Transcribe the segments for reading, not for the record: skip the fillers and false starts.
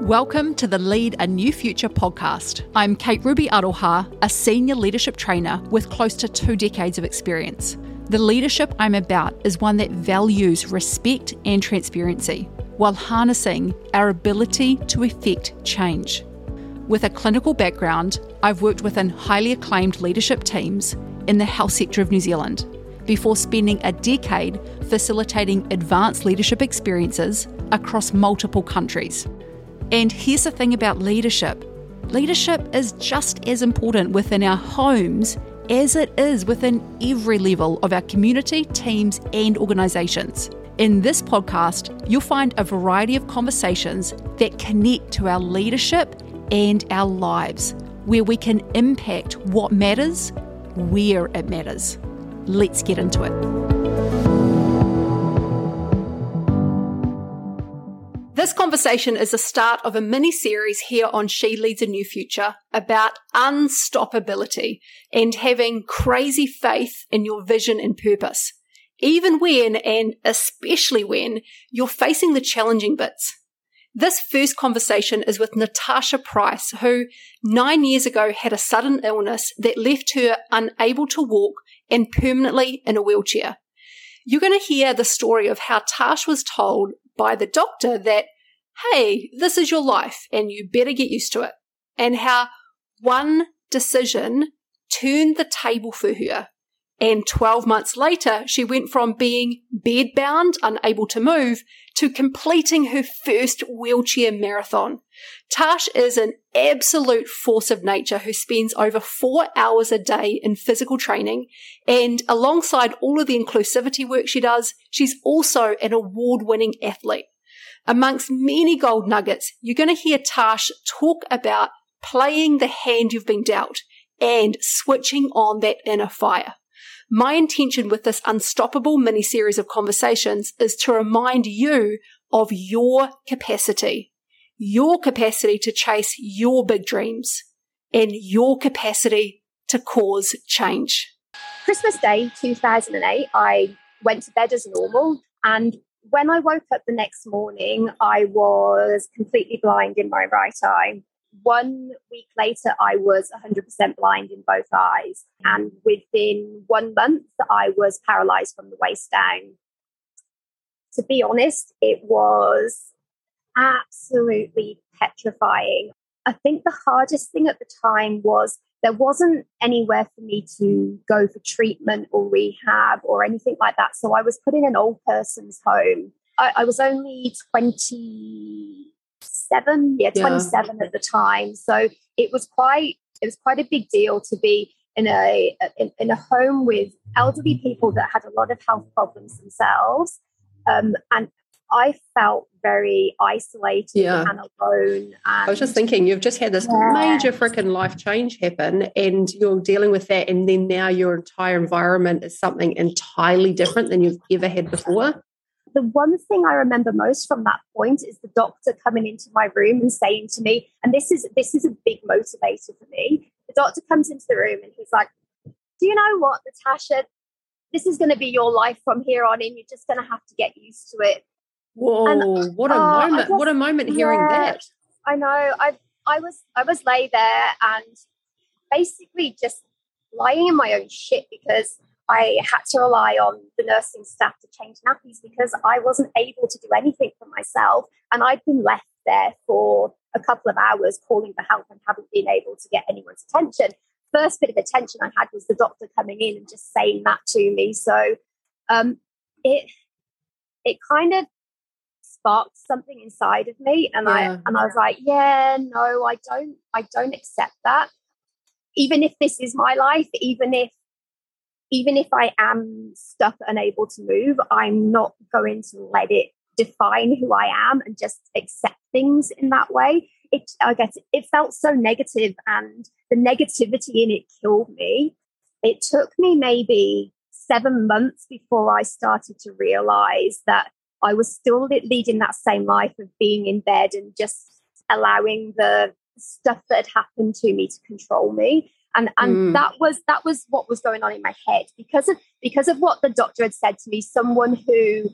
Welcome to the Lead a New Future podcast. I'm Kate Ruby Aroha, a senior leadership trainer with close to 2 decades of experience. The leadership I'm about is one that values respect and transparency while harnessing our ability to effect change. With a clinical background, I've worked within highly acclaimed leadership teams in the health sector of New Zealand before spending a decade facilitating advanced leadership experiences across multiple countries. And here's the thing about leadership. Leadership is just as important within our homes as it is within every level of our community, teams, and organisations. In this podcast, you'll find a variety of conversations that connect to our leadership and our lives, where we can impact what matters, where it matters. Let's get into it. This conversation is the start of a mini-series here on She Leads a New Future about unstoppability and having crazy faith in your vision and purpose, even when, and especially when, you're facing the challenging bits. This first conversation is with Natasha Price, who 9 years ago had a sudden illness that left her unable to walk and permanently in a wheelchair. You're going to hear the story of how Tash was told by the doctor that, hey, this is your life and you better get used to it, and how one decision turned the table for her. And 12 months later, she went from being bedbound, unable to move, to completing her first wheelchair marathon. Tash is an absolute force of nature who spends over 4 hours a day in physical training. And alongside all of the inclusivity work she does, she's also an award-winning athlete. Amongst many gold nuggets, you're going to hear Tash talk about playing the hand you've been dealt and switching on that inner fire. My intention with this unstoppable mini-series of conversations is to remind you of your capacity to chase your big dreams, and your capacity to cause change. Christmas Day 2008, I went to bed as normal, and when I woke up the next morning, I was completely blind in my right eye. 1 week later, I was 100% blind in both eyes. And within 1 month, I was paralyzed from the waist down. To be honest, it was absolutely petrifying. I think the hardest thing at the time was there wasn't anywhere for me to go for treatment or rehab or anything like that. So I was put in an old person's home. I was only 27 at the time. So it was quite a big deal to be in a home with elderly people that had a lot of health problems themselves. And I felt very isolated and alone. And I was just thinking, you've just had this major freaking life change happen and you're dealing with that, and then now your entire environment is something entirely different than you've ever had before. The one thing I remember most from that point is the doctor coming into my room and saying to me, and this is a big motivator for me. The doctor comes into the room and he's like, do you know what, Natasha, this is going to be your life from here on in. You're just going to have to get used to it. Whoa, and, what a moment. What a moment hearing that. I know. I was lay there and basically just lying in my own shit because I had to rely on the nursing staff to change nappies because I wasn't able to do anything for myself. And I'd been left there for a couple of hours calling for help and haven't been able to get anyone's attention. First bit of attention I had was the doctor coming in and just saying that to me. So it kind of sparked something inside of me, and I was like, no, I don't accept that. Even if this is my life, even if I am stuck, unable to move, I'm not going to let it define who I am and just accept things in that way. It felt so negative, and the negativity in it killed me. It took me maybe 7 months before I started to realize that I was still leading that same life of being in bed and just allowing the stuff that had happened to me to control me. And that was what was going on in my head because of what the doctor had said to me. Someone who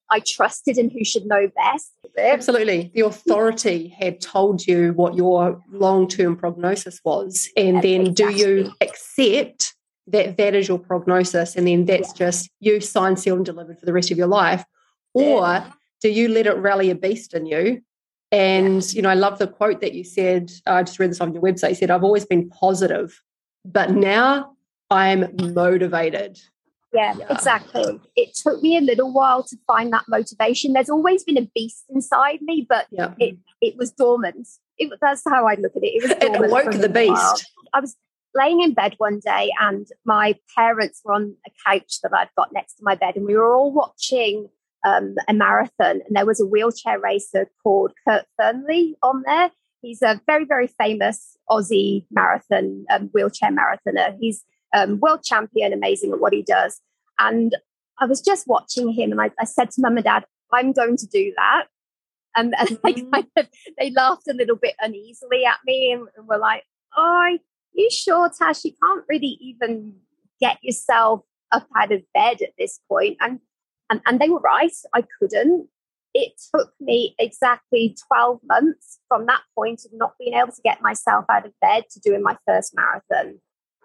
I trusted and who should know best. Absolutely. The authority had told you what your long-term prognosis was. And then do you accept that that is your prognosis and then that's just you signed, sealed and delivered for the rest of your life? Or do you let it rally a beast in you? And, I love the quote that you said, I just read this on your website, you said, I've always been positive, but now I'm motivated. Yeah, exactly. It took me a little while to find that motivation. There's always been a beast inside me, but it was dormant. That's how I look at it. It was dormant. It awoke the beast. I was laying in bed one day and my parents were on a couch that I'd got next to my bed and we were all watching a marathon, and there was a wheelchair racer called Kurt Fernley on there. He's a very, very famous Aussie marathon, wheelchair marathoner. He's world champion, amazing at what he does. And I was just watching him and I said to Mum and Dad, I'm going to do that. And they laughed a little bit uneasily at me and were like, oh, you sure, Tash? You can't really even get yourself up out of bed at this point. And they were right. I couldn't. It took me exactly 12 months from that point of not being able to get myself out of bed to doing my first marathon.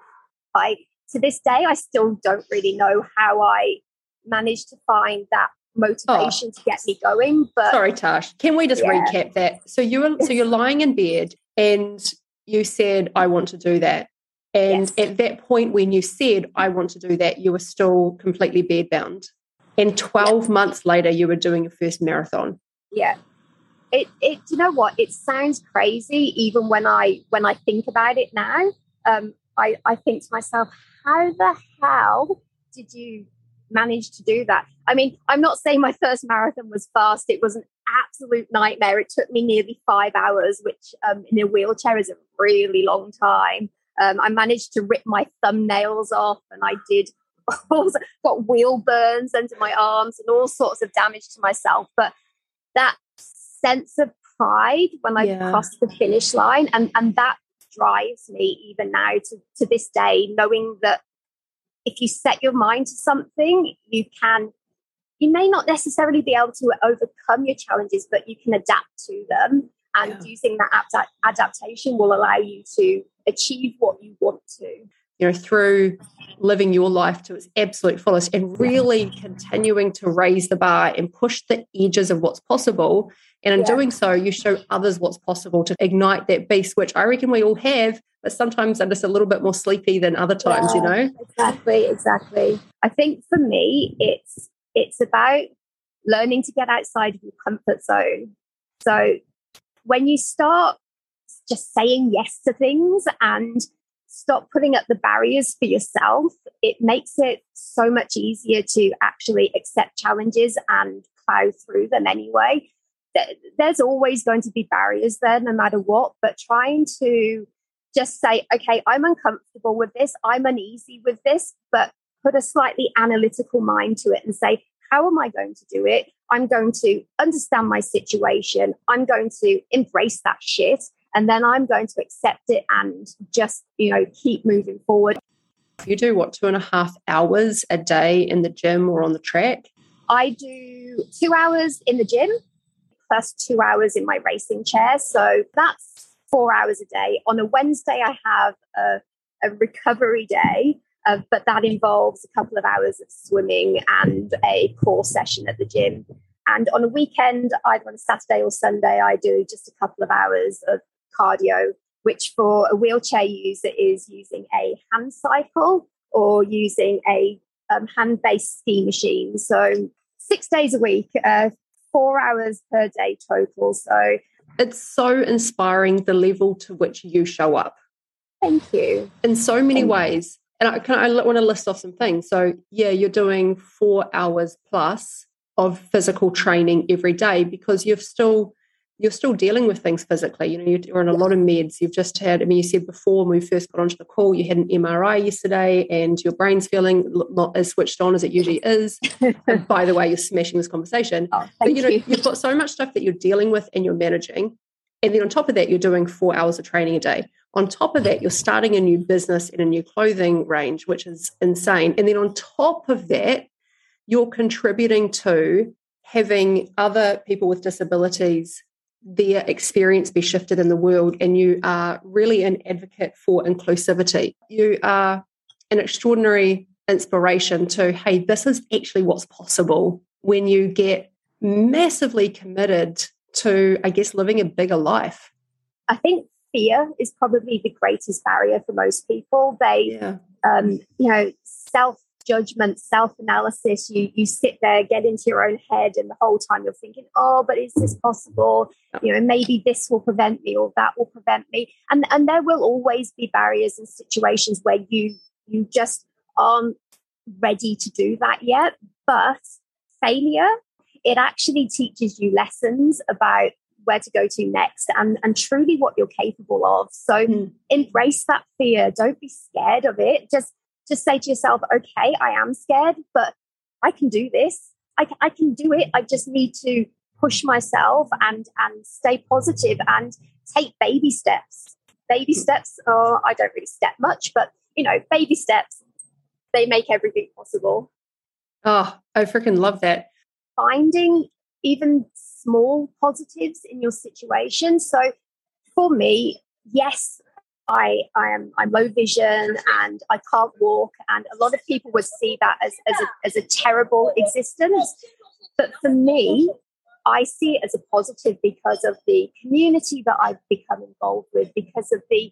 To this day, I still don't really know how I managed to find that motivation to get me going. But sorry, Tash, can we just recap that? So you're lying in bed and you said, I want to do that. And at that point when you said, I want to do that, you were still completely bedbound. And 12 months later, you were doing your first marathon. Yeah. It you know what? It sounds crazy even when I think about it now. I think to myself, how the hell did you manage to do that? I mean, I'm not saying my first marathon was fast. It was an absolute nightmare. It took me nearly 5 hours, which in a wheelchair is a really long time. I managed to rip my thumbnails off and I got wheel burns under my arms and all sorts of damage to myself. But that sense of pride when I crossed the finish line and that drives me even now to this day, knowing that if you set your mind to something, you may not necessarily be able to overcome your challenges, but you can adapt to them. And using that adaptation will allow you to achieve what you want to. Through living your life to its absolute fullest and really continuing to raise the bar and push the edges of what's possible. And in doing so, you show others what's possible to ignite that beast, which I reckon we all have, but sometimes I'm just a little bit more sleepy than other times, Exactly. I think for me, it's about learning to get outside of your comfort zone. So when you start just saying yes to things and stop putting up the barriers for yourself, it makes it so much easier to actually accept challenges and plow through them anyway. There's always going to be barriers there no matter what, but trying to just say, okay, I'm uncomfortable with this, I'm uneasy with this, but put a slightly analytical mind to it and say, how am I going to do it? I'm going to understand my situation. I'm going to embrace that shit. And then I'm going to accept it and just, keep moving forward. You do 2.5 hours a day in the gym or on the track? I do 2 hours in the gym plus 2 hours in my racing chair. So that's 4 hours a day. On a Wednesday, I have a recovery day, but that involves a couple of hours of swimming and a core session at the gym. And on a weekend, either on a Saturday or Sunday, I do just a couple of hours of cardio, which for a wheelchair user is using a hand cycle or using a hand-based ski machine. So 6 days a week, 4 hours per day total. So it's so inspiring the level to which you show up. Thank you. In so many ways. And I want to list off some things. So you're doing 4 hours plus of physical training every day because you're still dealing with things physically. You're on a lot of meds. You've just had, you said before when we first got onto the call, you had an MRI yesterday and your brain's feeling not as switched on as it usually is. And by the way, you're smashing this conversation. Oh, thank you. You've got so much stuff that you're dealing with and you're managing. And then on top of that, you're doing 4 hours of training a day. On top of that, you're starting a new business in a new clothing range, which is insane. And then on top of that, you're contributing to having other people with disabilities, their experience be shifted in the world, and you are really an advocate for inclusivity. You are an extraordinary inspiration to, hey, this is actually what's possible when you get massively committed to, I guess, living a bigger life. I think fear is probably the greatest barrier for most people. They, self-judgment, self-analysis, you sit there, get into your own head, and the whole time you're thinking, oh, but is this possible? Maybe this will prevent me or that will prevent me. And there will always be barriers and situations where you just aren't ready to do that yet. But failure, it actually teaches you lessons about where to go to next and truly what you're capable of. So embrace that fear. Don't be scared of it. Just say to yourself, okay, I am scared, but I can do this. I can do it. I just need to push myself and stay positive and take baby steps. Baby steps are, I don't really step much, but, baby steps, they make everything possible. Oh, I freaking love that. Finding even small positives in your situation. So for me, yes, I'm low vision and I can't walk, and a lot of people would see that as a terrible existence. But for me, I see it as a positive because of the community that I've become involved with, because of the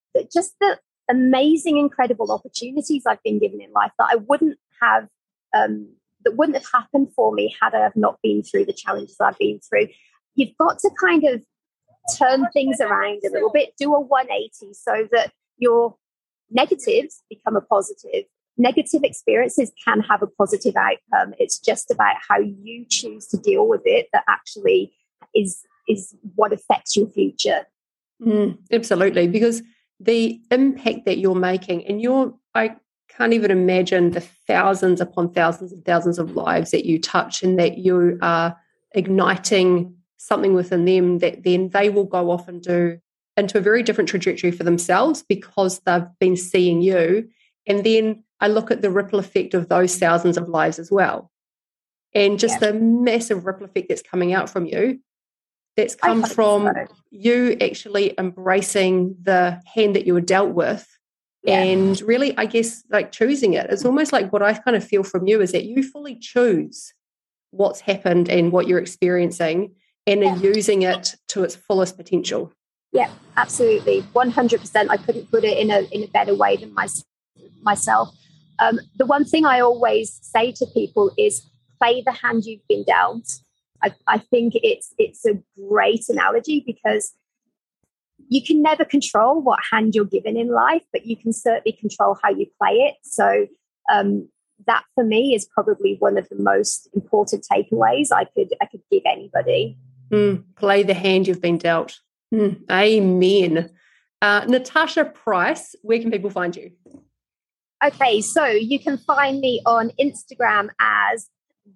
amazing, incredible opportunities I've been given in life that I wouldn't have. That wouldn't have happened for me had I have not been through the challenges I've been through. You've got to kind of turn things around a little bit, do a 180 so that your negatives become a positive. Negative experiences can have a positive outcome. It's just about how you choose to deal with it that actually is what affects your future. Absolutely, because the impact that you're making, and I can't even imagine the thousands upon thousands and thousands of lives that you touch, and that you are igniting something within them that then they will go off and do into a very different trajectory for themselves because they've been seeing you. And then I look at the ripple effect of those thousands of lives as well. And just the massive ripple effect that's coming out from you, that's come from you actually embracing the hand that you were dealt with. And really, I guess, like choosing it. It's almost like what I kind of feel from you is that you fully choose what's happened and what you're experiencing and are using it to its fullest potential. Yeah, absolutely. 100%. I couldn't put it in a better way than myself. The one thing I always say to people is play the hand you've been dealt. I think it's a great analogy because you can never control what hand you're given in life, but you can certainly control how you play it. So that for me is probably one of the most important takeaways I could give anybody. Play the hand you've been dealt. Amen. Natasha Price, where can people find you? Okay, so you can find me on Instagram as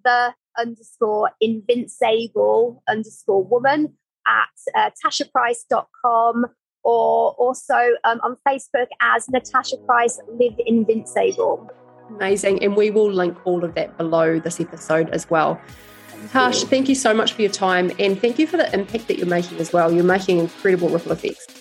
_invincible_woman at tashaprice.com, or also on Facebook as Natasha Price Live Invincible. Amazing. And we will link all of that below this episode as well. Tash, thank you so much for your time, and thank you for the impact that you're making as well. You're making incredible ripple effects.